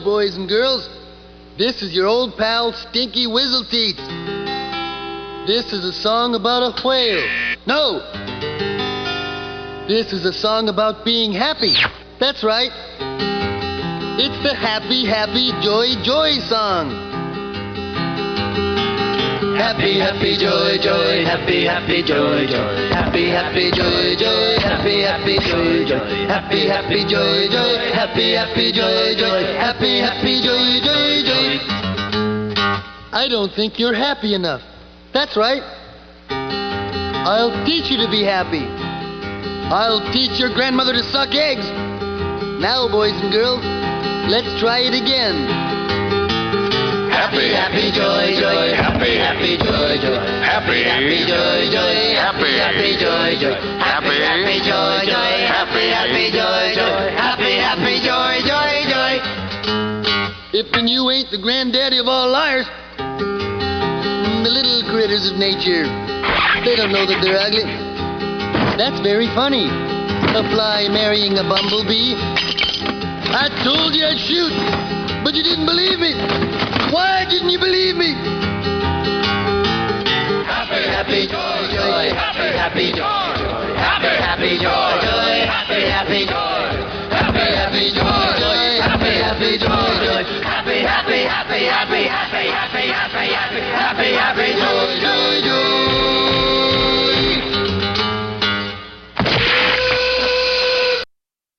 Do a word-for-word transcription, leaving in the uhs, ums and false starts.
boys and girls. This is your old pal, Stinky Whizzleteeth. This is a song about a whale. No! This is a song about being happy. That's right. It's the Happy, Happy, Joy, Joy song. Happy, happy, joy, joy, happy, happy, joy, joy, happy, happy, joy, joy, happy, happy, joy, joy, happy, happy, joy, joy, happy, happy, joy, joy, happy, happy, joy, joy, joy. I don't think you're happy enough. That's right. I'll teach you to be happy. I'll teach your grandmother to suck eggs. Now, boys and girls, let's try it again. Happy, happy, joy, joy, happy, happy, joy, joy, happy, happy, joy, joy, happy, happy, joy, joy, happy, happy, joy, joy, happy, happy, joy, joy, happy, happy, joy, joy, joy. If and you ain't the granddaddy of all liars, the little critters of nature, they don't know that they're ugly. That's very funny. A fly marrying a bumblebee. I told you I'd shoot, but you didn't believe me. Why didn't you believe me? Happy, happy, joy, joy, happy, happy, joy, joy, happy, happy, joy, joy, happy, happy, joy, happy, happy, joy, joy, happy, happy, joy, joy, happy, happy, happy, happy, happy, happy, happy, happy, happy, happy, joy, joy, joy.